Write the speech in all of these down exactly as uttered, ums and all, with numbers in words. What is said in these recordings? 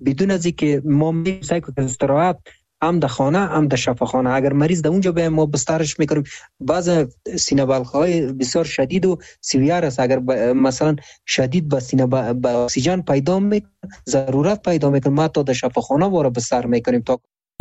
بدون از اینکه ما می‌سعی کنیم استراحت هم در خانه هم در شفاخانه، اگر مریض در اونجا به ما بسترش میکنیم. بعض سینه بلخ‌های بسیار شدید و سیویار است، اگر مثلا شدید به سینه به اکسیژن پیدا میکنه، ضرورت پیدا میکنه، ما تا در شفاخانه وارد بستر میکنیم تا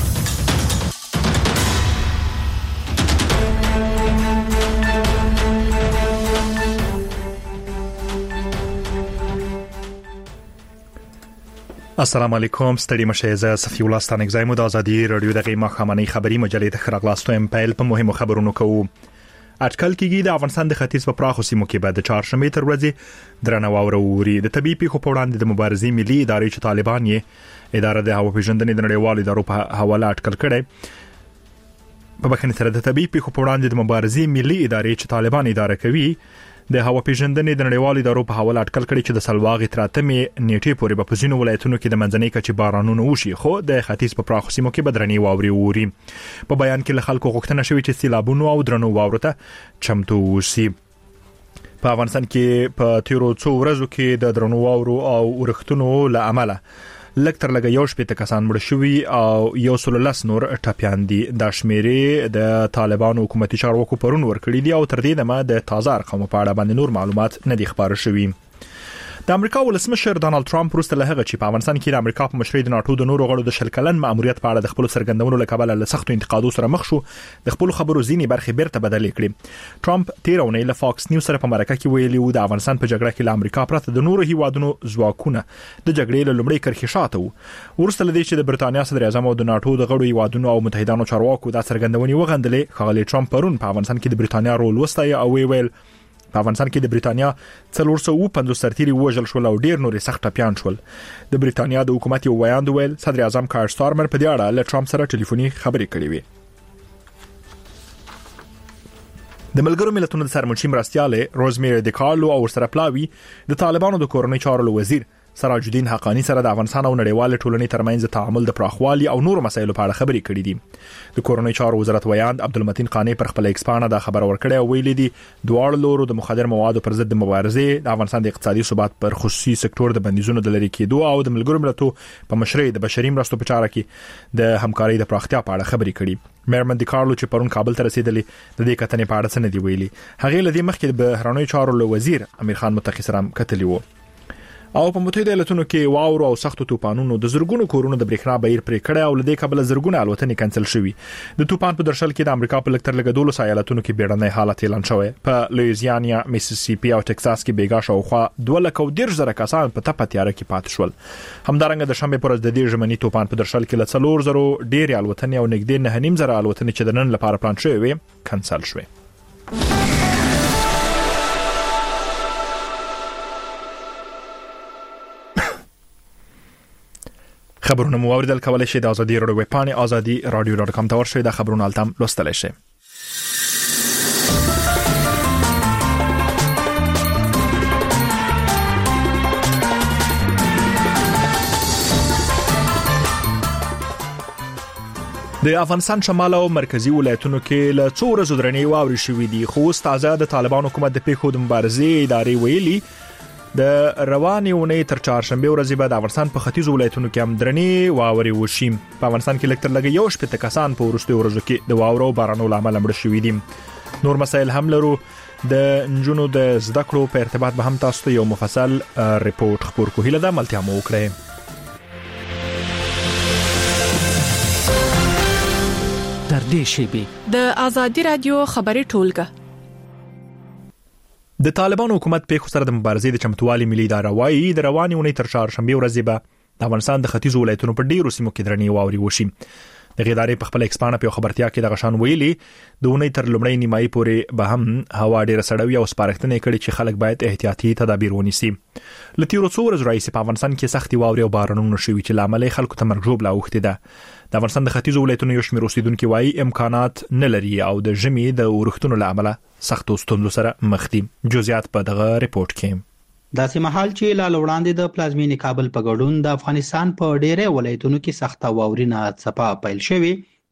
السلام علیکم. ستړي مشه زه صفی الله ستانکزی مو د ازادي رادیو دغه مخامنۍ خبری مجلې ته خراغلاستو ام پیل په مهمو خبرونو کوو. اټکل کېږي د افغانستان د ختیځ په پراخو سیمو کې به د چهارشنبې تر ورځې درنه واوره ووري. د طبي پیښو په وړاندې د مبارزې ملي ادارې چې طالبان یې اداره د هوا پیژندنې د نړیوالو ادارو په حواله اټکل کړی. په بخښنې سره د طبي پیښو په وړاندې د مبارزې ملي ادارې چې طالبان اداره کوي د هوا پیژندنې د نړیوالو ادارو په حواله اټکل کړي چې د سلواغې تر اتمې نیټې پورې په ځینو ولایتونو کې د منځنۍ کچې بارانونه وشي، خو د ختیځ په پراخو سیمو کې به درنې واورې ووري. په بیان کې له خلکو غوښتنه شوې چې سیلابونو او درنو واورو ته چمتو اوسي. په افغانستان کې په تیرو څو ورځو کې د درنو واورو او اورښتونو له امله لږ تر لږه یو شپېته کسان مړه شوي او یو سل لس نور ټپیان دي. دا شمیرې د طالبانو حکومتي چارواکو پرون ورکړي دي او تر دې دمه د تازه ارقامو په اړه باندې نور معلومات نه دي خبر شوي. د امریکا ولسمشر ډانلډ ټرامپ وروسته له هغه چې په افغانستان کې د امریکا په مشرۍ د ناتو د نورو غړو د شل کلن ماموریت په اړه د خپل سرګندونو له کبله له سختو انتقادو سره مخ شو، د خپل خبرو ځینې برخې بیرته بدلې کړې. ټرامپ تیر اونۍ له فاکس نیوز سره په مرکه کې ویلي و د افغانستان په جګړه کې له امریکا پرته د نورو هیوادونو ځواکونه د جګړې له لومړۍ کرښې شاته وو. ورسته له دې چې د برتانیا صدر اعظم او د ناتو د غړو هیوادونو او متحدانو چارواکو دا سرګندونې وغندلې، ښاغلی ټرامپ پرون په افغانستان کې د برتانیا رول وستایه او ویل په افغانستان کې د برتانیا څلور سوه پنځوس سرتیري وژل شول او ډیر نور سخت ټپیان شول. د برتانیا د حکومت یو ویاند ویل صدر اعظم کار سټارمر په دې اړه له ټرامپ سره ټلیفوني خبرې کړې وې. د ملګرو ملتونو د سرمنشي مرستیاله روزمیری دیکارلو او سره پلاوی د طالبانو د کورنۍ چارو وزیر سراج الدین حقانی سره د افغانستان او نړیوال ټولنې ترمنځ تعامل د پراخوالي او نور مسایلو په اړه خبرې کړې دي. د کورنۍ چارو وزارت ویاند عبدالمتین قانی پر خپل ایکس پاڼه دا خبر ورکړی او ویلي دي دواړو لورو د مخدر موادو پر ضد مبارزې، د افغانستان د اقتصادي ثبات پر خصوصي سکتور د بندیزونو د لرې کېدو او د ملګرو ملتونو په مشرۍ د بشري مرستو په چاره کې د همکارۍ د پراختیا په اړه خبرې کړې. میرمن دیکارلو چې پرون کابل ته رسیدلې د دې کتنې په اړه څه نه دی ویلي. هغه لدی مخکې د بهرنیو چارو له وزیر امیر خان متقی سره کتلی وو. او په متحده ایالاتونو کې واورو او سختو طوفانونو د زرګونو کورونو د برېښنا بهیر پرې کړی او لدې کبل زرګونه الوتنې کانسل شوي. د طوفان په درشل کې د امریکا په لکتر لګ دولس ایالاتونو کې بیړنی حالت اعلان شوی. په لویزیانا، میسیسیپي او ټکساس کې بیګا شاوخوا دوه لک او ډیر زره کسان په تپه تیاره کې پاتې شول. همدارنګه د شنبه پر ورځ د دې ژمني طوفان په درشل کې له څلور زرو ډیر الوتنې او نږدې نه نیم زره الوتنې چې د نن لپاره پلان شوی وي کانسل شوي. خبرونه مو اوریدل کولای شئ د ازادي رادیو ویب پاڼې ازادي رادیو ډاټ کام ته ورشئ. د خبرونو التم لوستلی شئ. د افغانستان شمال او مرکزی ولایتونو کې له څو ورځو درنې واورې شوې دي، خو تازه د طالبان حکومت د پیښو د مبارزې ادارې ویلي د روانې اونۍ تر چهارشنبه ورځې به د افغانستان په ختیځو ولایتونو کې هم درنې واورې وشي. په افغانستان کې لږ تر لږه یو شپېته کسان په وروستیو ورځو کې د واورو او بارانو له امله مړه شوي دي. نور مسایل هم لرو. د نجونو د زده کړو په ارتباط به هم تاسو ته یو مفصل ریپورت خپور کوو. هیله ده ملتیا مو وکړئ. تر دې شیبې د ازادي رادیو خبري ټولګه د طالبانو حکومت په خو سره د مبارزې د چمتووالي ملي اداره وايي د روانې اونۍ تر چهارشنبه ورځې به د افغانستان د ختیځو ولایتونو په ډیرو سیمو کې درنې واورې وشي. د ادارې په خپل ایکس پاڼه په خبرتیا کې د غشان ویلي د اونۍ تر لومړۍ نیمایي پورې به هم هوا ډیره سړه وي او سپارښتنه کړې چې خلک باید احتیاطي تدابیر ونیسي. لته تیرو څو ورځې راځي په افغانستان کې سختي واورې او بارانونه شوي چې لامل خلکو ته مرګ ژوبله اوښتې ده. د افغانستان د ختیځو ولایتونو یو شمېر اوسیدونکو وايي امکانات نه لري او د ژمي د اورښتونو له امله سختو ستونزو سره مخ دي. جزئیات په دغه ریپورت کې. داسې مهال چې لا وړاندې د پلازمینې کابل په ګډون د افغانستان په ډېرې ولایتونو کې سخته واورینه څپه پیل شوې،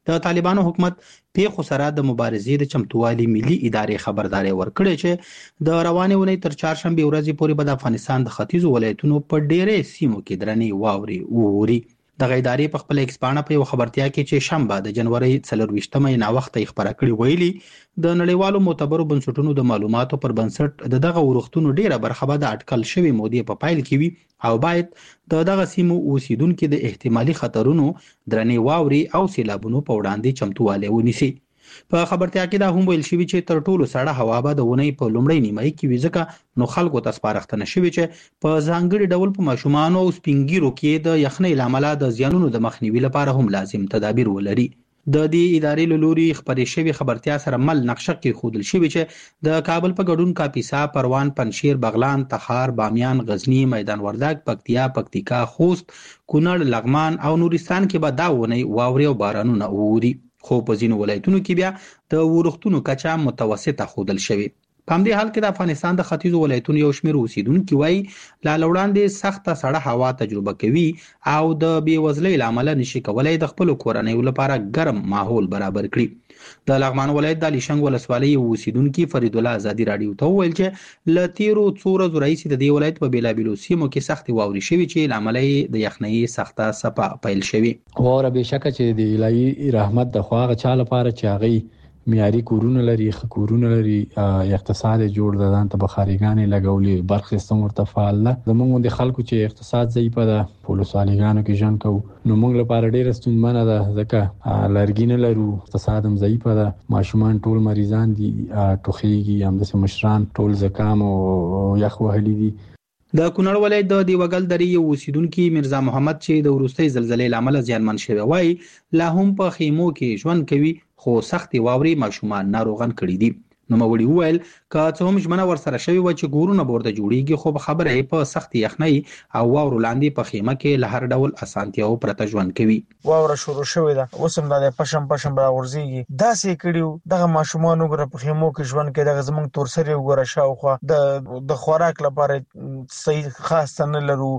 د طالبانو حکومت پیښو سره د مبارزې د چمتووالي ملي ادارې خبرداري ورکړې چې د روانې ونې تر چهارشنبه ورځې پورې به د افغانستان د ختیځو ولایتونو په ډېرې سیمو کې درنې واورې ووري. د ادارې په خپل ایکس پاڼه په یو خبرتیا کې چې شنبه د جنوري څلرویشتمه نا وخت یې خبره کړې ویلي د نړیوالو معتبرو بنسټونو د معلوماتو پر بنسټ د دغه ورښتونو ډیره برخه به د اټکل شوی مودې په پایل کې وي او باید د دغه سیمو اوسیدونکو د احتمالي خطرونو درنې واوري او سیلابونو په وړاندې چمتووالی ونیسي. په خبرتیا کې دا هم ویل شوی چې تر ټولو سړه هوا به د ونې په لومړۍ نیمایي کې وي ځکه نو خلکو ته سپارښتنه شوې چې په ځانګړي ډول په ماشومان او سپینګیرو کې د یخنۍ لامل د زیانونو د مخنیوي لپاره هم لازم تدابیر ولري. د دې ادارې له لوري خبرې شوی خبرتیا سره مل نقشه کې خودل شوی چې د کابل په ګډون کاپیسا، پروان، پنشیر، بغلان، تخار، بامیان، غزنی، میدان وردګ، پکتیا، پکتیکا، خوست، کونړ، لغمان او نورستان کې به دا ونې واوري او بارانونه ووري. خو په ځینو ولایتونو کې بیا د ورښتونو کچه متوسطه ښودل شوې. په همدې حال کې د افغانستان د ختیځو ولایتونو یو شمېر اوسیدونکي وایي لا له وړاندې سخته سړه هوا تجربه کوي او د بېوزلۍ له امله نشي کولی د خپلو کورنیو لپاره ګرم ماحول برابر کړي. د لغمان ولایت د علیشنګ ولسوالۍ یو اوسیدونکي فرید الله ازادي راډیو ته وویل چې له تیرو څو ورځو راهیسې د دې ولایت په بېلابېلو سیمو کې سختې واورې شوې چې له امله یې د یخنۍ سخته څپه پیل شوې. واوره بېشکه چې د الهي رحمت د خو هغه چا لپاره چې هغوی معیاري کورونه لري، ښه کورونه لري، اقتصاد جوړ ده، ځان ته بخاريګانې لګولې، برق سیستم ورته فعال ده. زموږ د خلکو چې اقتصاد ضعیفه ده په ولسوالیګانو کې ژوند کوو نو موږ لپاره ډېره ستونزمنه ده ځکه لرګي نه لرو، اقتصاد هم ضعیفه ده، ماشومان ټول مریضان دي، ټوخیږي، همداسې مشران ټول زکام او یخ وهلي دي. د کونړ ولایت د دیوګل درې یو اوسیدونکي مرزا محمد چې د وروستۍ زلزلې له امله زیانمن شوی وایي لا هم په خیمو کې ژوند کوي خو سختې واورې ماشومان ناروغان کړي دي. نوموړي وویل که څه هم ژمنه ورسره شوې وه چې کورونه به ورته جوړېږي خو په خبره یې په سختې یخنۍ او واورو لاندې په خیمه کې له هر ډول اسانتیاو پرته ژوند کوي. واوره شروع شوې ده اوس هم دا پشم پشم راغورځېږي داسې یې کړي دغه ماشومان وګوره په خیمو کې ژوند کوي دغه زموږ تورسرې وګوره شاوخوا د د خوراک لپاره صحیح خاص څه نه لرو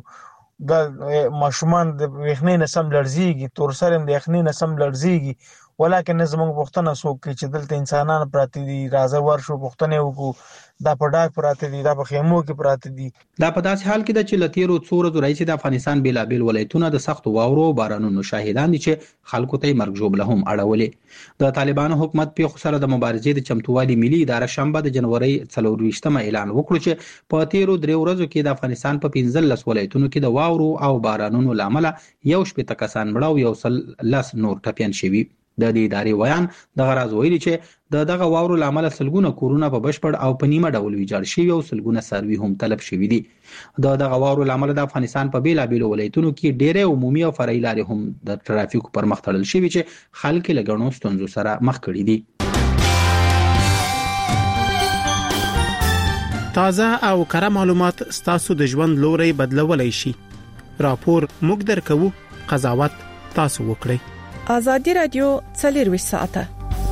د ماشومان د یخنۍ نه سم لړزېږي تورسر هم د یخنۍ نه سم لړزېږي ولکه نه زموږ پوښتنه څوک کوي چې دلته انسانان پراته دي راځه ورشو پوښتنې وکړو دا په ډاګ پراته دي دا په خیمو کې پراته دي. دا په داسې حال کې ده چې له تیرو څو ورځو راهیسې د افغانستان بېلابېل ولایتونه د سختو واورو او بارانونو شاهدان دي چې خلکو ته یې مرګ ژوبله هم اړولې. د طالبانو حکومت پیښو سره د مبارزې د چمتووالي ملي اداره شنبه د جنوري څلرویشتمه اعلان وکړو چې په تیرو درې ورځو کې د افغانستان په پنځلس ولایتونو کې د واورو او بارانونو له امله یو شپېته کسان مړه او یو سل لس نور ټپیان شوي. د دې ادارې ویان دغه راز ویلي چې د دغه واورو له امله سلګونه کورونه په بشپړ او په نیمه ډول ویجاړ شوي او سلګونه څاروي هم تلف شوي دي. د دغه واورو له امله د افغانستان په بېلابېلو ولایتونو کې ډېرې عمومي او فرعي لارې هم د ټرافیکو پر مخ تړل شوي چې خلک یې له ګڼو ستونزو سره مخ کړي دي. تازه او کره معلومات ستاسو د ژوند لوري بدلولای شي. راپور موږ درکوو، قضاوت تاسو وکړئ. آزادی رادیو څلرویشت ساعته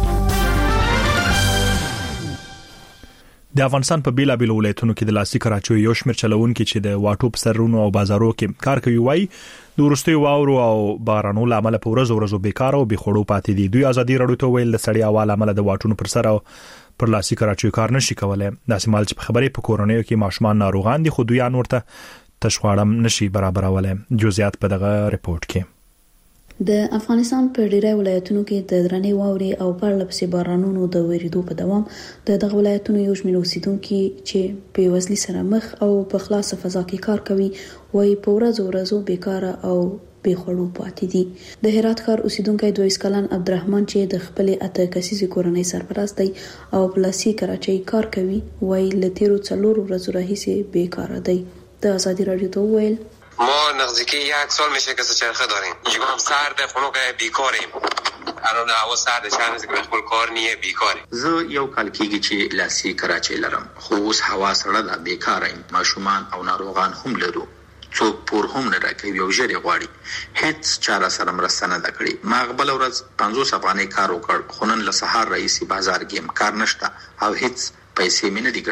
د افغانستان په بیلابېلو ولایتونو کې د لاسي کراچیو یو شمېر چلوونکي چې د واټو په سرونو او بازارو کې کار کوي وایي د وروستیو واورو او بارانو له امله په ورځو ورځو بیکاره او بې خوړو پاتې دي. دوی آزادي راډیو ته ویل د سړې هوا له امله د واټونو پر سر او پر لاسي کراچیو کار نشي کولای. داسې مال چې په خبرې په کورونیو کې ماشومان ناروغان دي خو دوی ان ورته تشخواړم نشي برابرولای. جزئیات په دغه ریپورت کې. د افغانستان په ډیری ولایتونو کې د درنې واورې او پرلپسې بارانونو د وریدو په دوام د دغه ولایتونو یو شمېر اوسیدونکي چې په وزلي سره مخ او په خلاصه فضا کې کار کوي وایي په ورځو ورځو بیکاره او بې خوړو پاتې دي. د هرات ښار اوسیدونکی دویس کلن عبدالرحمن چې د خپلې اته کسیزې کورنۍ سرپرست دی او په لاسي کراچۍ کار کوي وایي له تیرو څلورو ورځو راهیسې بیکاره دی. د آزادی راډیو ته وویل ما نزدیکی یک سال میشه که چرخه داریم اینجا هم سرده خونو که بیکاریم الان هوا سرده چند روزه که خپل کار نیه بیکاریم. زه یو کال کېږي چې لاسي کراچۍ لرم خو اوس هوا سړه ده بیکاره یم ماشومان او ناروغان هم لرو څوک پور هم نه راکوي او ژر یې غواړي هېڅ چا راسره مرسته نه ده کړې. ما بله ورځ پنځوس افغانۍ کار وکړ خو نن له سهار راهیسې بازار کې هم کار نشته او هېڅ پیسې مې نه دي ګټلې.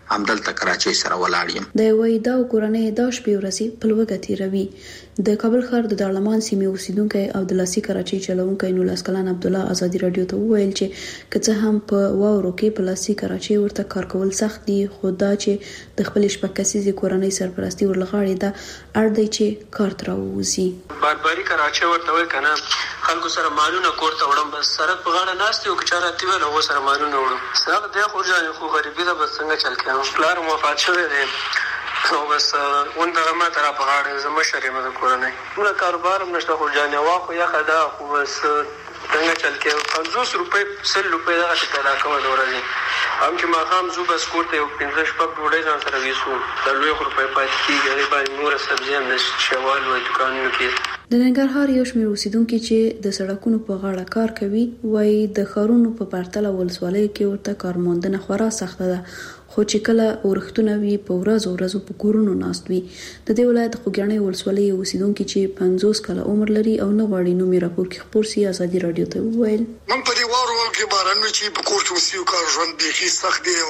همدلته کراچۍ سره ولاړ یم. د وای دا کورنۍ د شپې ورځې په لوګه تیروي. د کابل ښار د دارالمان سیمې اوسیدونکو او د لاسي کراچۍ چلونکو نولاس کلان عبد الله ازادي رادیو ته وویل چې که څه هم په واورو کې په لاسي کراچۍ ورته کار کول سخت دي، خو دا چې د خپل شپږ کسیزې کورنۍ سرپرستی ورلغاړي ده اړ دی چې کار تر ووزي. بارباري کراچۍ ورته وای کنه خلکو سره مالونه کوړه وړم، بس سرک په غاړه ناست یو کچاره تی ولا و سره مالونه وړم. سره د خو ځان خو غریبي ده، بس څنګه چل کېم پلار وفات شوی دی او بس اون دغه ما تر په غاړه زما شری مده کورنۍ موږ کاروبار نشته، خو ځان واخو یا خدا خو بس څنګه چل کې پنځوس روپۍ سل روپۍ دغه څه پیدا کوم د ورځې هم چې ما هم زو بس کوټه یو پنځه شپږ ډوډۍ ځان سره وېسو د لوی روپۍ پاتې کیږي باندې نور سبزي هم د شوال و دکانونو کې. د ننګرهار یو شمېر اوسیدونکو چې د سړکونو په غاړه کار کوي وایي د ښارونو په پرتله ولسوالۍ کې ورته کارموندنه خورا سخته ده، خو چې کله ورښتونه وي په ورځو ورځو په کورونو ناست وي. د دې ولایت خوږیاڼۍ ولسوالۍ اوسیدونکو چې پنځوس کاله عمر لري او نه غواړي نوم یې راپور کې خپور سي ازادي رادیو ته وویل موږ په دې واورو کې باران چې په کور کې اوسېو کار ژوند بیخي سخت دی او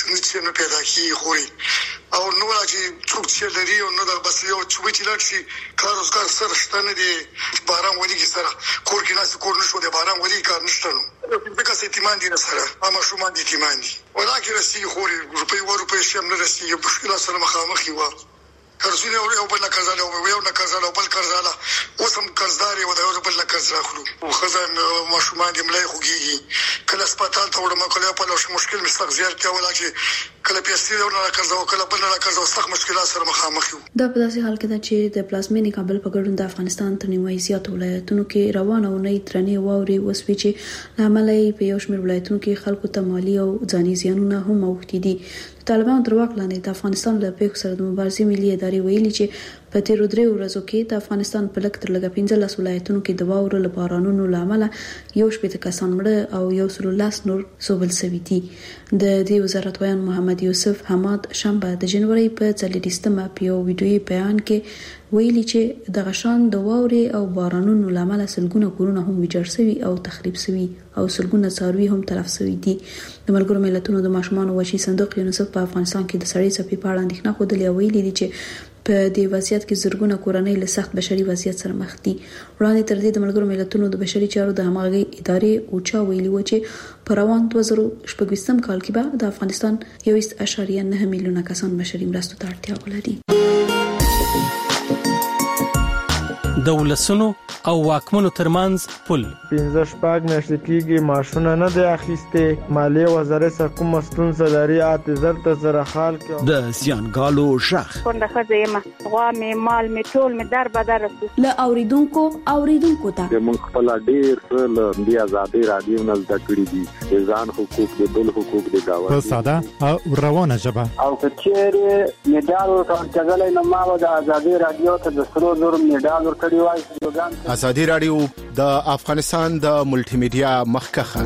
څه نه پیدا کیږي خوري او نو چې څوک چې لري او نو د بس یو چې لاړ شي کار روزګار سره شته نه دی، باران ودی سره کور کې ناس کور نشو دی، باران ودی کار نشته نو دغه سیتمان دي سره اما شو مان دي تیمان دي ولکه رسي خوري روپي و روپي شم نه رسي مشکل سره مخامخ یو قرضونه او بل قرضاله او یو نه قرضاله بل قرضاله وسم قرضداري او یو بل قرض راخلو او خزان مشومان دي ملای خوږي کله سپیټال ته وړم کله په لوش مشکل مستق زیات کول چې کله پیسې او نه قرض او کله بل نه قرض او سخت مشکلات سره مخامخ یو. دا په داسې حال کې ده چې د پلازمینې کابل په ګډون د افغانستان تر نیمایي زیات ولایتونو کې روانه ونې ترنې واوري وسوي چې لامل یې په یو شمېر ولایتونو کې خلکو ته مالی او ځاني زیانونه هم اوښتي دي. طالبان تر واک لاندې د افغانستان له پیښو سره د مبارزې ملي ادارې ویلي چې په تیرو درې ورځو کې د افغانستان په لږ تر لږه پنځلس ولایتونو کې د واورو له بارانونو له امله یو شپېته کسان مړه او یو سل لس نور ژوبل شوي دي. د دې وزارت ویان محمد یوسف حماد شنبه د جنوري په څلوېښتمه په یو ویډیويي بیان کې ویلي چې د غشان د واورې او بارانونو له امله سلګونه کورونه هم ویجاړ شوي او تخریب شوي او سلګونه څاروي هم تلف شوي دي. د ملګرو ملتونو د ماشومانو وحشي صندوق یونیسف په افغانستان کې د سړې څپې په اړه اندېښنه ښودلې او ویلي دي چې په دې وضعیت کې زرګونه کورنۍ له سخت بشري وضعیت سره مخ دي. وړاندې تر دې د ملګرو ملتونو د بشري چارو د همغږي ادارې اوچا ویلي و چې په روان دوه زره شپږویشتم کال کې به د افغانستان یو اعشاریه نه میلیونه کسان بشري مرستو ته اړتیا ولري. د ولسونو او واکمنو ترمنځ پل پنځه شپږ میاشتې کېږي معاشونه نه دی اخیستې، مالیې وزارت څخه کومه ستونزه لري اته زر ته زره حال کې د زیانګالو ژغ کونډه ښځه یم، غوا مې مال مې ټول مې در بدر رسو له اوریدونکو اوریدونکو ته موږ خپل ډېر څه له دې ازادي رادیو نه زده کړي دي، ځان حقوق دي بل حقوق دي دا په ساده او روانه ژبه او کچېره میډال ورکړل نو ما د ازادي رادیو ته د سرو زر میډال ورکړی وای. ازادي رادیو د افغانستان د ملټي میډیا مخکخه.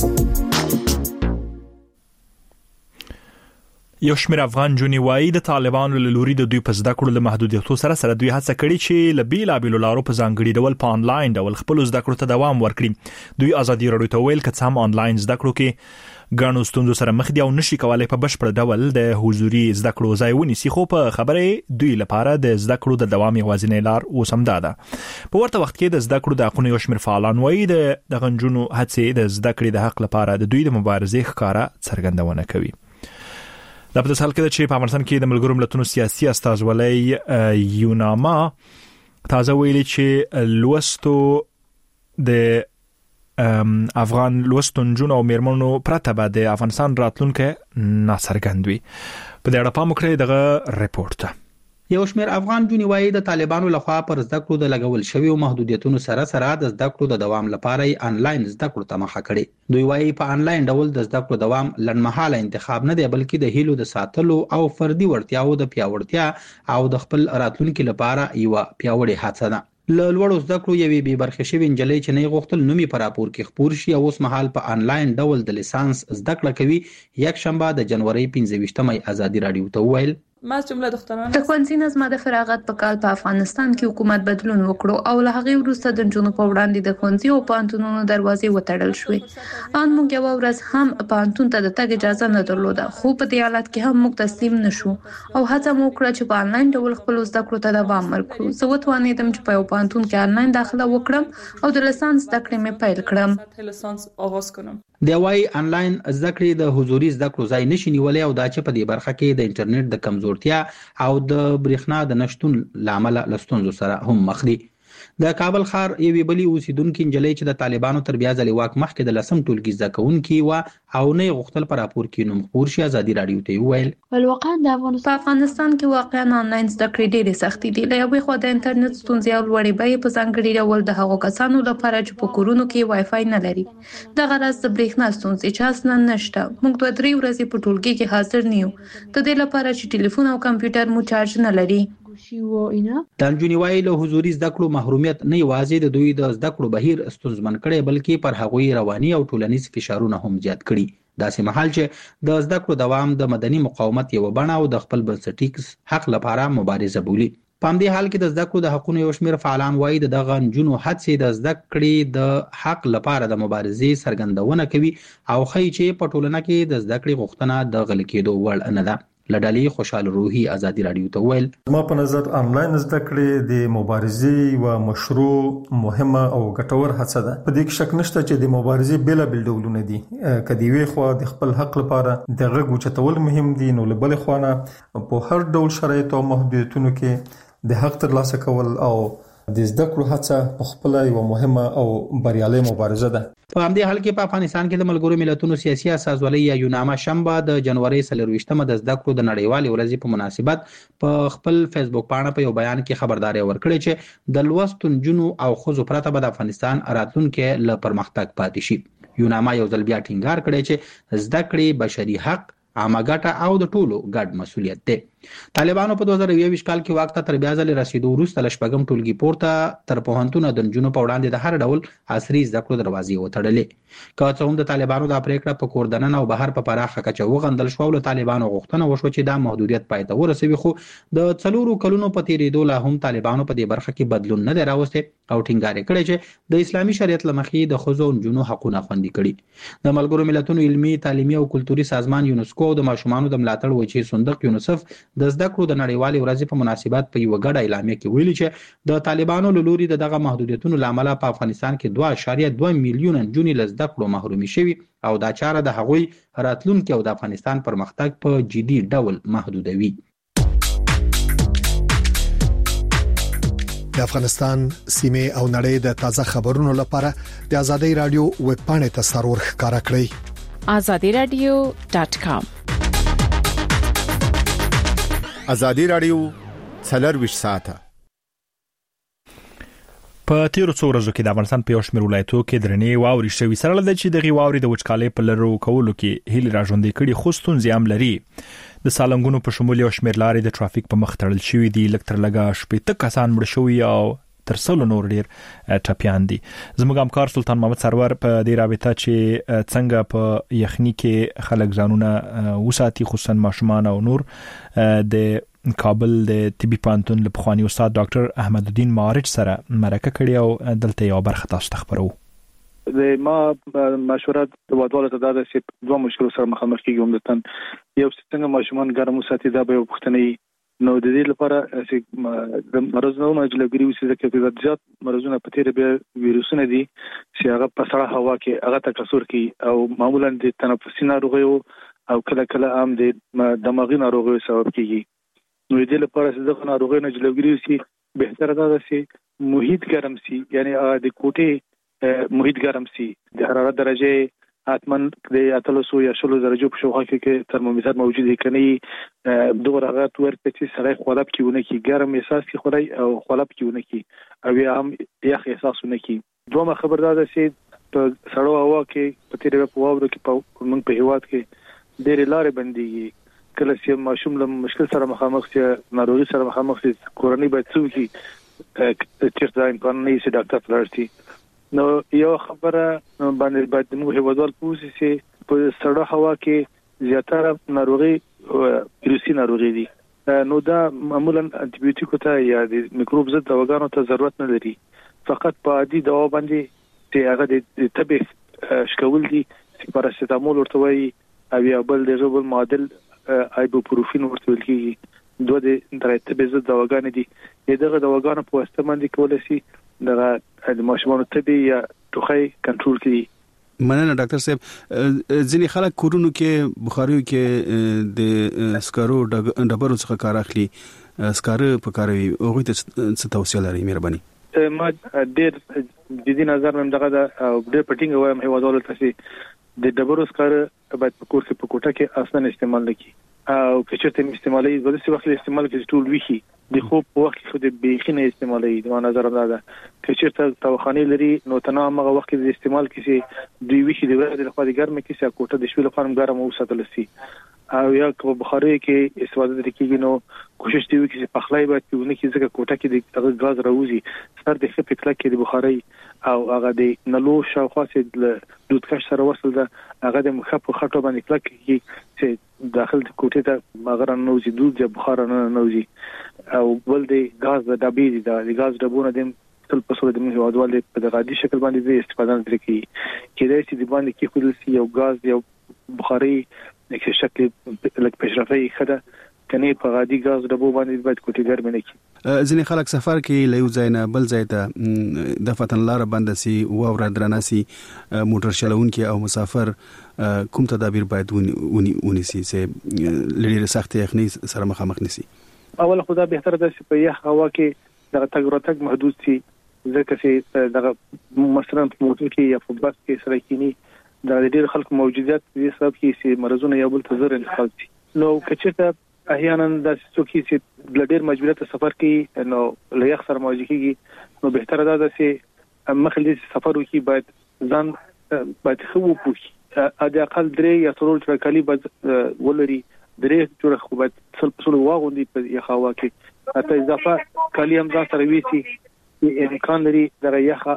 یو شمېر افغان جونی وایي د طالبانو له لوري د دوی په زده کړو له محدودیتونو سره سره دوی هڅه کړې چې له بیلابېلو لارو په ځانګړي ډول په انلاین ډول خپل زده کړو ته دوام ورکړي. دوی ازادي رادیو ته ویل چې هم انلاین زده کړو کې ګڼو ستونزو سره مخ دي او نشي کولای په بشپړ ډول د حضوري زده کړو ځای ونیسي، خو په خبره دوی لپاره د زده کړو د دوام یوازینۍ لار اوس هم ده. په ورته وخت کې د زده کړو د حقونو یو شمېر فعالان وایي د دغه نجونو هڅې د زده کړې د حق لپاره د دوی د مبارزې ښکاره څرګندونه کوي. دا په داسې حال کې ده چې په افغانستان کې د ملګرو ملتونو سیاسي استازولۍ یوناما تازه ویلي چې لوستو د افغان لوستون جون او میرمنو پرته به د افغانستان راتلونکي ناڅرګند وي. په دې اړه پام وکړئ دغه ریپورت. یو شمېر افغان جونې وایي د طالبانو لخوا پر زده کړو د لګول شویو محدودیتونو سره سره د زده کړو د دوام لپاره انلاین زده کړو ته مخه کړې. دوی وایي په انلاین ډول د زده کړو دوام لنډمهاله انتخاب نه دی، بلکې د هیلو د ساتلو او فردي وړتیاو د پیاوړتیا او د خپل راتلونکي لپاره یو پیاوړې هڅه ده. له لوړو زده کړو یوې بې برخې شوې نجلۍ چې نه غوښتل نوم یې په راپور کې خپور شي او اوس مهال په انلاین ډول د لیسانس زده کړه کوي، یک شنبه د جنوري پنځه ویشتمه ازادي رادیو ته وویل ما از جمله دختران د ښوونځي نظم د فراغت په کال په افغانستان کې حکومت بدلون وکړو او له هغې وروسته د نجونو په وړاندې د ښوونځي او پوهنتونونو دروازې وتړل شوې. ان موږ یو ورځ هم پوهنتون ته د تګ اجازه نه درلوده، خو په دې حالت کې هم موږ تسلیم نشو او هڅه مو وکړه چې په انلاین ډول خپل زده کړو ته دوام ورکړو. زه وتوانیدم چې په یو پوهنتون کې انلاین داخله وکړم او د لیسانس زده کړې مې پیل کړم. لیسانس آغاز کنم. د وايي انلاین زده کړې د حضوري زده کړو ځای نشي نیولای او دا چې په دې برخه کې د انټرنیټ د کمزورتیا او د برېښنا د نشټون لامل لستونزو سره هم مخ دي. د کابل ښار یوې بلې اوسیدونکې نجلۍ چې د طالبانو تر بیا ځلې واک مخکې د لسم ټولګي زده کوونکې وه او نه یې غوښتل په راپور کې نوم خپور شي، ازادي راډیو ته یې وویل ولواقعا د افغانستان په افغانستان کې واقعا انلاین زده کړې ډېرې سختې دي. له یوې خوا د انټرنیټ ستونزې او لوړې بیې په ځانګړي ډول د هغو کسانو لپاره چې په کورونو کې وای فای نه لري. دغه راز د برېښنا ستونزې چې اصلا نشته. موږ دوه درې ورځې په ټولګي کې حاضر نه یو د دې لپاره چې ټلیفون او کمپیوټر مو چارج نه لري. د نجونې وايي له حضوري زده کړو محرومیت نه یوازې د دوی د زده کړو بهیر ستونزمن کړي بلکې پر هغوی رواني او ټولنیز فشارونه هم زیات کړي. داسې مهال چې د زده کړو دوام د مدني مقاومت یو بڼه او د خپل بنسټیز حق لپاره مبارزه بولي. په همدې حال کې د زده کړو د حقونو یو شمېر فعالان وايي د دغه نجونو هڅې د زده کړې د حق لپاره د مبارزې څرګندونه کوي او ښیي چې په ټولنه کې د زده کړې غوښتنه د غلي کېدو وړ نه ده. لډالي خوشحال روحي ازادي راډیو ته ویل ما په نظر انلاین زده کړې د مبارزې او مشروع مهمه او ګټور هڅه ده. په دې کې شک نشته چې د مبارزې بل بل ډولونه دي. کدی وی خو د خپل حق لپاره د غږ اوچتول مهم دي، نو له بل خوانه په هر ډول شرایطو او محدودیتونو کې د حق ترلاسه کول او د زده کړو هڅه په خپل یو مهمه او بریالي مبارزه ده. په همدې حال کې په افغانستان کې د ملګرو ملتونو سیاسي اساسولۍ یا یوناما شنبه د جنوري څلرویشتمه د زده کړو د نړیوالې ورځې په مناسبت په خپل فیسبوک پاڼه په یو بیان کې خبرداري ورکړې چې د لوستو نجونو او ښځو پرته به د افغانستان راتلونکي له پرمختګ پاتې شي. یوناما یو ځل بیا ټینګار کړی چې زده کړې بشري حق، عامه ګټه او د ټولو ګډ مسولیت دی. طالبانو په دوه زره یوویشت کال کې واک ته تر بیا ځلې رسیدو وروسته له شپږم ټولګي پورته تر پوهنتونه د نجونو په وړاندې د هر ډول عصري زده کړو دروازې وتړلې. که څه هم د طالبانو دا پریکړه په کور دننه او بهر په پراخه کچه وغندل شو او له طالبانو غوښتنه وشوه چې دا محدودیت پای ته ورسوي، خو د څلورو کلونو په تیریدو لا هم طالبانو په دې برخه کې بدلون نه دی راوستی او ټینګار یې کړی چې د اسلامي شریعت له مخې د ښځو او نجونو حقونه خوندي کړي. د ملګرو ملتونو علمي، تعلیمي او کلتوري سازمان یونسکو او د ماشومانو د ملاتړ وجهي صندوق یونیسف د زده کړو د نړیوالې ورځې په مناسبت په یو غړ اعلامیه کې ویلي چې د طالبانو له لوري دغه محدودیتونو لامل په افغانستان کې دوه اعشاریه دوه میلیونه نجونې له زده کړو محرومي شوي او دا چاره د هغوی راتلونکي او د افغانستان پرمختګ په جدي ډول محدودوي. د افغانستان سیمه او نړۍ د تازه خبرونو لپاره د ازادي رادیو ویب پاڼې ته سرور ښکارا کړئ azadi radio dot com. ازادي رادیو څلرویشت ساعته. په تیرو څو ورځو کې د افغانستان په یو شمېر ولایتونو کې درنې واورې شوې، سره له دې چې دغه واورې د وچکالۍ په لرو کولو کې هیله راژوندې کړي، خو ستونزې هم لري. د سالنګونو په شمول یو شمېر لارې د ټرافیک په مخ تړل شوې دي، لږ تر لږه شپېته کسان مړه شوي او تر سلو نور ډیر ټپیان دي. زموږ همکار سلطان محمد سرور په دې رابطه چې څنګه په یخني کې خلک ځانونه وساتي، خصوصا ماشومان او نور، د کابل د طبي پوهنتون له پخواني استاد ډاکټر احمد الدین مارج سره مرکه کړې او دلته یو برخه تاسو ته خبرو. د ما مشوره د وادواله ته دا چې دوه مشکل سره مخامخ کیږي. عمدتاً یو څنګه ماشومان ګرم وساتي دا به وختنی نو د دې لپاره چې د مرزونو مجلګری وسې ځکه چې زیات مرزونه په تیر به ویروسونه دي چې هغه په سړه هوا کې هغه تکثر کوي او معمولا د تنفسي ناروغیو او کله کله هم د دماغي ناروغیو سبب کیږي. نو د دې لپاره چې دغه ناروغي نه جلوګری وسې بهتره ده چې محیط ګرم سي، یعنی د کوټې محیط ګرم سي، د حرارت درجه اتمن د اتلسو یا شلو درجو په شاوخوا کې ترمومتر موجود دی کني دغه رغات ورته چې سره خلاب کیونه کی ګرم احساس کی خلای او خلاب کیونه کی او یا هم یخ احساسونه کی. دومره خبردار ده چې په سړو هوا کې په تیر په واورو کې په موږ په هواد کې ډېر لارې بنديږي. کله چې ماشوم له مشکل سره مخامخ شي، ناروغي سره مخامخ شي، کورنۍ باید څه وکړي چې دا امکان نه شي ډاکټر ته ورشي. نو یو خبره باندې باید موږ هیوادوال پوښتنه چې په سړه هوا کې زیاتره ناروغي ویروسي ناروغي دي نو دا معمولا انټي بیوټیکو ته یا د میکروب ضد دواګانو ته ضرورت نه لري، فقط په عادي دوا باندې چې هغه د تبه شکول دي چې پاراسټامول ورته وایي او یا بل د غبل معادل ایبوپروفین ورته ویل کیږي، دوه د تبه ضد دواګان دي. دغه دواګانو په واسطه باندې کولای شي دغه د ماشومانو تبه یا ټوخی کنټرول کړي. مننه ډاکټر صاحب. ځینې خلک کورونو کې بخاریو کې د سکارو ډبرو څخه کار اخلي، سکاره په کاروي، هغه ته څه توصیه لري؟ مهرباني. ما ډېر جدي نظر مې دغه د ډېر پټینګ وایم هیوادوالو ته چې د ډبرو سکاره باید په کور کې په کوټه کې اصلا استعمال نکړي او که چېرته استعمالي د څه وخت استعمال کې ټول ویخي د خوب په وخت کې خو د بیخینه استعمالي د نظر دا ده که چېرته توخاني لري نو تنها هغه وخت کې د استعمال کې چې دوی ویخي د ورځې لخوا د ګرمه کې چې کوټه د شپې لپاره ګرم وساتل شي او یا که بخاري کې استفاده درکېږي نو کوشش دی چې پخلای باید پیونه کې ځکه کوټه کې د غاز راوځي سر د خپل کله کې د بخاري او هغه د نلو شاوخوا چې د دودکش سره وصل ده هغه د مخ په خټو باندې کله کې چې داخل د کوټه ته مغره نوځي دود یا بخار نه نوځي او بل د غاز د ډبې د غاز ډبونه د تل په صورت د موږ هوادوال په غادي شکل باندې استفاده درکې کېدای شي د باندې کې خپل سي یو غاز یو بخاري د شکل لک پېشرفي خده کني په غادي غاز ډبو باندې باید کوټه ګرمه نه کی. ځینې خلک سفر کې لیو ځای نه بل ځای ته د فتن لار بند سي او ور درناسي موټر چلون کې او مسافر کوم تدابیر باید ونی ونی سي چې لري سخت یخني سره مخامخ نشي؟ اول خدا به تر د په یخ هوا کې د تګ راتګ محدود سي ځکه چې د مثلا په موټر کې یا په بس کې سره کینی د ډېر خلکو موجودیت دې سبب کې چې مرزونه یو بل ته زر انتقال شي. نو کچته احیانا د څوکي چې د ډېر مجبوریت سفر کې نو لایق سره مواجه کیږي نو به تر دا چې مخلص سفر وکي باید ځان باید خو پوښي ا د اقل درې یا څلور ټرکالي باید ولري درې جوړه خو باید څل څل واغوندي په یخوا کې اته اضافه کالی هم ځان سره ویسي امکان لري دغه یخه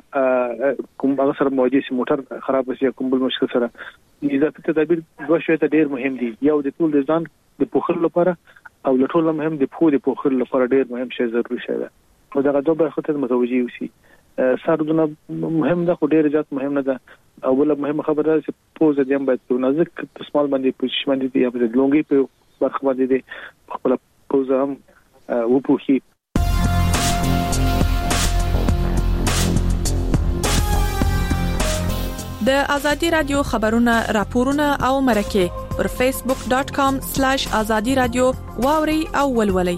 کوم هغه سره مواجه شي موټر خراب شي کوم بل مشکل سره اضافه تدابیر دوه شويه ته ډېر مهم دي. یو د ټول د ځان د پوخر لپاره او د ټول مهم د پوه د پوخر لپاره ډېر مهم شی ضروري شي ده او دغه دوه برخه ته متوجي وسی سردونه مهم ده خو ډېر زیات مهم نه ده او بل مهم خبره چې پوزه دیم باید نازک تسمال باندې پوزیشن باندې یا په لونګي په برخه باندې خپل پوزه هم وپوخي. د ازادي رادیو خبرونه راپورونه او مرکه پر فیسبوک ډاٹ کام سلیش ازادي رادیو واوري او ولولي.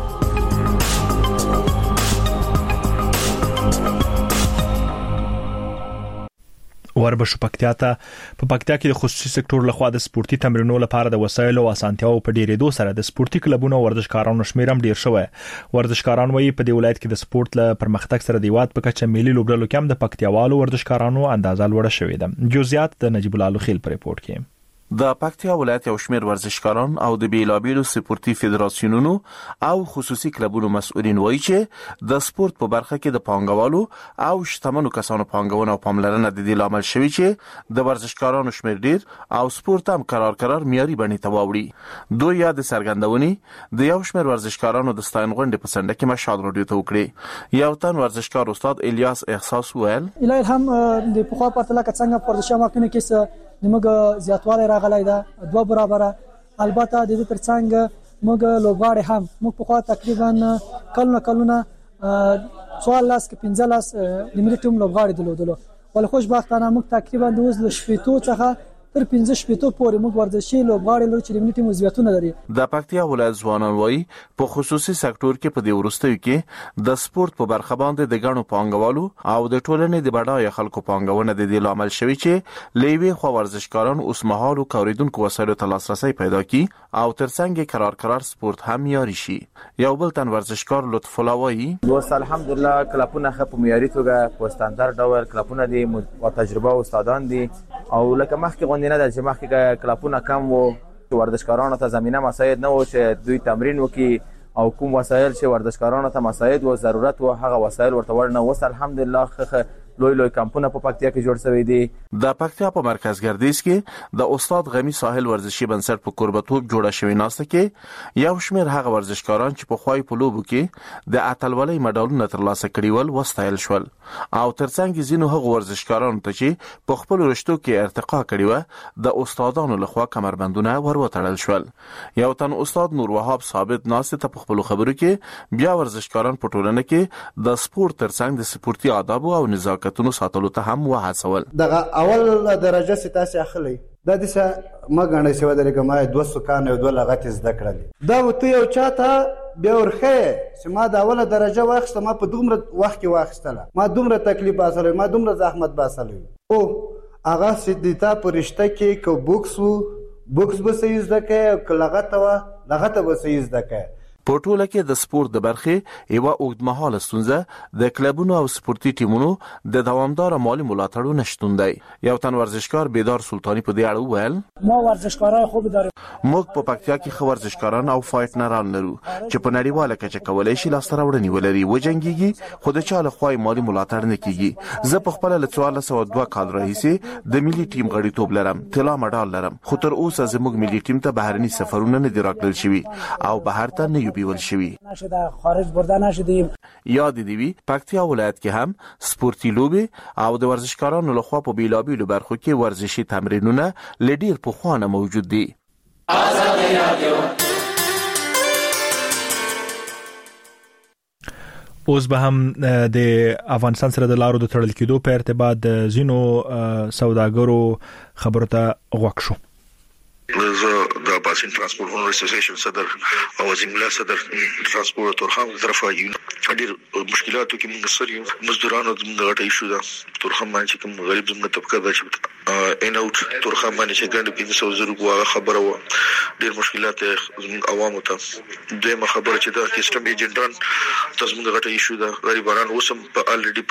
وربشو پکتیا ته په پکتیا کې د خصوصي سکتور لخوا د سپورتي تمرینونو لپاره د وسایلو او اسانتیاو په ډیرېدو سره د سپورتي کلبونو ورزشکارانو شمیر هم ډیر شوی. ورزشکاران وایي په دې ولایت کې د سپورت له پرمختګ سره د هیواد په کچه ملي لوبډلو کې هم د پکتیاوالو ورزشکارانو اندازه لوړه شوې ده. جزئیات د نجیب الله خیل په ریپورت کې. د پکتیا ولایت یو شمېر ورزشکاران او د بیلابیلو سپورتي فدراسیونونو او خصوصي کلبونو مسؤلین وایي چې د سپورت په برخه کې د پانګوالو او شتمنو کسانو پانګونه او پاملرنه د دې لامل شوی چې د ورزشکارانو شمېر ډیر او سپورت هم قرار قرار معیاري بڼې ته واوړي. دوی یاد څرګندونې د یو شمېر ورزشکارانو د ستاین غونډې په سنډه کې مشال راډیو ته وکړي. یو تن ورزشکار استاد الیاس احساس ویل الهی هم د پخوا پرتله څنګه ورزش ماکنه کې موږ زیاتوالی راغلی ده دوه برابره. البته د دې ترڅنګ موږ لوبغاړي هم موږ په خوا تقریبا کلونه کلونه څوارلس کې پنځلس د ملي ټیم لوبغاړي درلودلو ولې خوشبختانه موږ تقریبا د اوس له شپېتو څخه تر پنځه شپېتو پورې موږ ورزشي لوبغاړي لرو چې د ملي ټیم عضویتونه لري. د پکتیا ولایت ځوانان وایي په خصوصي سکتور کې په دې وروستیو کې د سپورت په برخه باندې د ګڼو پانګوالو او د ټولنې د بډایه خلکو پانګونه د دې لامل شوی چې لوی خو ورزشکاران اوس مهال او کوریدونکو وسایلو ته لاسرسي پیدا کړي او ترڅنګ قرار قرار سپورت هم یاري شي. یو بل تن ورزشکار لطف الله وایي دوست الحمدلله کلپونه خپ معیاري توګه په ستاندار ډول کلپونه دي او تجربه استادان دي او لکه مخکې غونډه نه ده چې مخکې کلپونه کم وو ورزشکارانو ته زمينه مساعد نه و چې دوی تمرین وکړي او کوم وسایل چې ورزشکارانو ته مساعد و ضرورت و هغه وسایل ورته ورنه وس الحمدلله لوی لوی کمپونه په پکتیا کې جوړ شوی دي. د پکتیا په مرکز ګردیز کې د استاد غمی ساحل ورزشي بنسټ په قربتوب جوړه شوی ناسته کې یو شمېر هغه ورزشکاران چې په خوای په لوبو کې د اتلولۍ مډالونه ترلاسه کړي ول وستایل شول او ترڅنګ ځینو هغه ورزشکارانو ته چې په خپل رشتو کې ارتقا کړي و د استادانو لخوا کمربندونه وروتړل شول. یو تن استاد نور وهاب ثابت ناسته ته په خپل خبرو کې بیا ورزشکاران په ټولنه کې د سپورت ترڅنګ د سپورتي آداب او نزاکتونو ساتلو ته هم وهڅول. دغه اول درجه ستاسو اخلي د دې ما غنډه شو درګه ما دوه سکان او دوه لغت زده کړل دا وته یو چاته بیا ورخه چې ما د اوله درجه واخسته ما په دومره وخت کې واخستله ما دومره تکلیف باسل ما دومره زحمت باسل او هغه سیدتا پرشته کې کو بوکس وو بوکس به سې زده کې ک لغت وا لغت به سې زده کې. په ټوله کې د سپورت د برخې یو اوږدمهاله ستونزه د کلبونو او سپورتي ټیمونو د دوامدار مالی ملاتړ نشټون دی. یو تن ورزشکار بیدار سلطانی په دې اړه وویل ما ورزشکارای خوب دارم. موږ په پکتیا کې خو ورزشکاران او فایټنران لرو چې په نړیواله کچه کولای شي لاسته راوړنې ولري وجنګيږي خو د چاله خوای مالی ملاتړ نه کیږي. زه په خپل له څوارلس سوه دوه کال راهیسې د ملي ټیم غړیتوب لرم طلا مډال لرم خو تر اوسه زموږ ملي ټیم ته بهرني سفرونه نه دی راکړل شوي او بهر ته نه بیول شوی نشده خارج برده نشدیم. یاد دی وی پکتیا ولایت کې هم سپورتي لوبي او د ورزشکارانو لخوا په بیلابیلو برخو کې ورزشي تمرینونه لډیر په خوانه موجود دي. آزادي رادیو اوس به هم د افغانستان سره د لارو د تړل کېدو په ارتباط د زینو سوداګرو خبرو ته غوښ شو. زه د باسین ترانسپورت اونر اسوسییشن صدر او زملا صدر ترانسپورت تورخم طرفه ډیر مشکلاتو کې موږ سره مزدورانو د غټه ایشو ده تورخم باندې کوم غریب زموږ طبقه ده چې ان اوټ تورخم باندې چې ګڼ پنځه سوه زره غوا خبره و ډیر مشکلات زموږ عوامو ته دویمه خبره چې د کسټم ایجنټان تاسو موږ غټه ایشو ده غریبانو اوسم په الریډي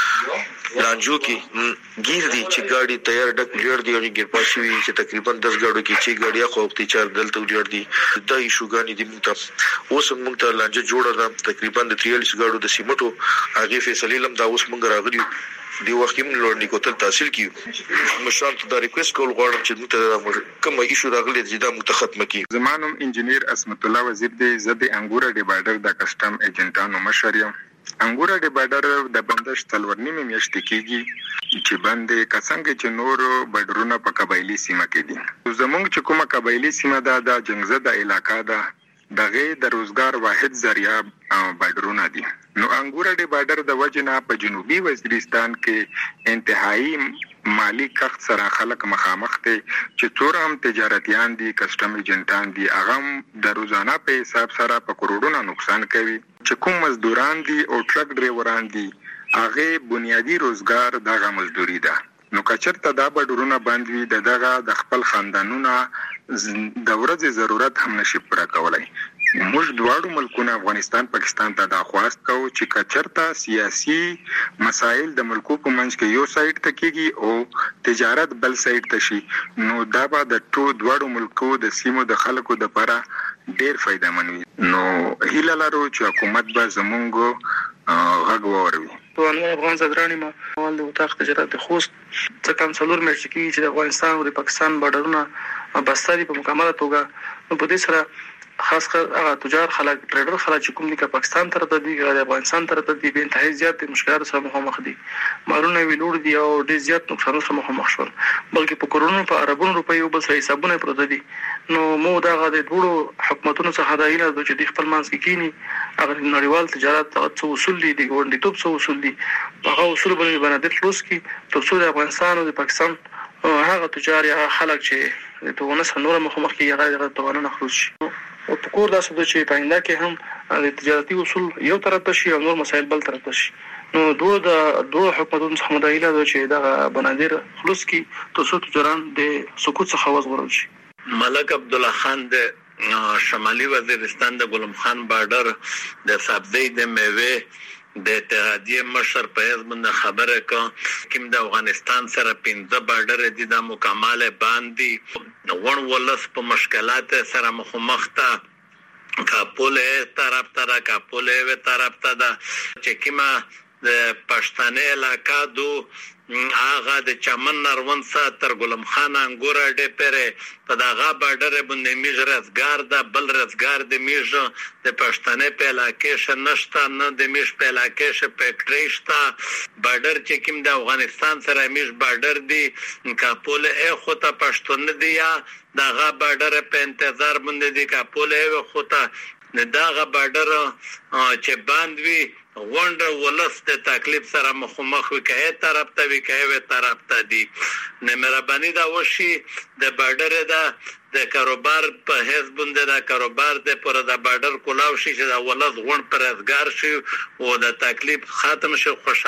په لانجو کې گیر دي چې ګاډي تیار ډک لیر دی او ګیر پاسوي چې تقریبا دس ګاډو کې چې ګاډي خو په چار دلته لیر دي د ایشوګانی دي موږ ته اوس موږ ته لانجه جوړه ده تقریبا د تریالیس ګاډو د سیمټو هغه فیصله لم دا اوس موږ راغلي دی وخت کې موږ لورنی کوتل تحصیل کیو مشران ته دا ریکوست کول غواړم چې موږ ته کوم ایشو راغلي چې دا موږ ته ختمه کی. زمانم انجنیر اسمت الله وزیر دی زده انګور ډیوایډر د کسٹم ایجنټانو مشر انګور ډیوایډر د بندش تلورنی میاشتې کېږي چې باندې کڅنګ چې نور بډرونه په قبایلی سیمه کې دي. زمونږ چې کومه قبایلی سیمه ده د جنگزده علاقہ ده دغه د روزګار واحد ذریعہ بډرونه دي. نو انګور ډیوایډر د وجنه په جنوبي وزیرستان کې انتهایی مالی کخت سره خلک مخامخ دي چې تور هم تجارتيان دي کسٹم ایجنټان دي هغه د روزانه په حساب سره په کروڑونو نقصان کوي. چې کوم مزدوران دي او ټرک ډرایوران دي هغه بنیادی روزګار دغه مزدوري ده. نو کچرته دا بډورونه باندې د دغه د خپل خاندانونو د ورځې ضرورت هم نشي پوره کولای. موږ دواړو ملکونو افغانستان پاکستان ته د خواست کوو چې کچرته سیاسي مسایل د ملکو په منځ کې یو سایت ته کېږي او تجارت بل سایت ته شي نو دا به د ټولو دواړو ملکو د سیمو د خلکو لپاره ډیر فائدہ منوي. نو هیله لرو چې حکومت به زموږ غږ واوري. ټول افغان زدرانی ما ول د وطاق تجارت د خوست څخه کم څلور میاشتې کې چې د افغانستان او د پاکستان بارډرونه بستري په مکمله توګه په دې سره خاص کر هغه تجار خلک ټریډر خلک چې کوم دي که پاکستان ته راځي د افغانستان ته راځي به انتهایی زیات مشکلات سره مخامخ دي. مالونه ویلوړ دي او ډیر زیات نقصان سره مخامخ شول بلکې په کرونا په عربونو روپیو بل څه حسابونه پروت دي. نو مو دا غو د ټولو حکومتونو څخه دا ایله چې د خپل منځ کې کینی هغه نړیوال تجارت څو اصول دي د ګوندې توپ څو اصول دي هغه اصول باندې باندې خلاص کی تر څو د افغانستان او د پاکستان هغه تجار یا خلک چې د تونس نور مخامخ کې هغه توانونه خلاص شي. او په کور داسې د چې پاینده کې هم د تجارتي اصول یو طرف ته شي او نور مسایل بل طرف ته شي. نو دوه د دوه حکومتونو څخه مدایله ده چې دا بنادر خلص کی تاسو تجاران د سقوط څخه وځورل شي. ملک عبد الله خان د شمالي وزیرستان د ګلم خان بارډر د سبزی د میوه د اتحادیه مشر په ځمنه خبره کوم د افغانستان سره پنځه بارډر دي د مکمل باندې ون ولس په مشکلات سره مخامخ ته کاپوله طرف ته کاپوله و طرف ته د چې کما د پښتنې علاقہ دو هغه د چمن نرون سا تر ګلم خان انګور ډې پره په دغه بارډر باندې میج رزګار د بل رزګار د میج د پښتنې په علاقې شنشتا نه د میج په علاقې ش فیکټری شتا بارډر چې کوم د افغانستان سره میج بارډر دی کاپول اخو ته پښتون دی یا دغه بارډر په انتظار باندې دی کاپول اخو ته دغه بارډر چې باندې غونډه ولس د تکلیف سره مخامخ وکای طرف ته وکای طرف ته دی نه مهرباني دا وشي د بارډر دا د کاروبار په حساب باندې دا کاروبار د پر د بارډر کولاو شي چې د ولس غون پرزګار شي او د تکلیف ختم شي خوش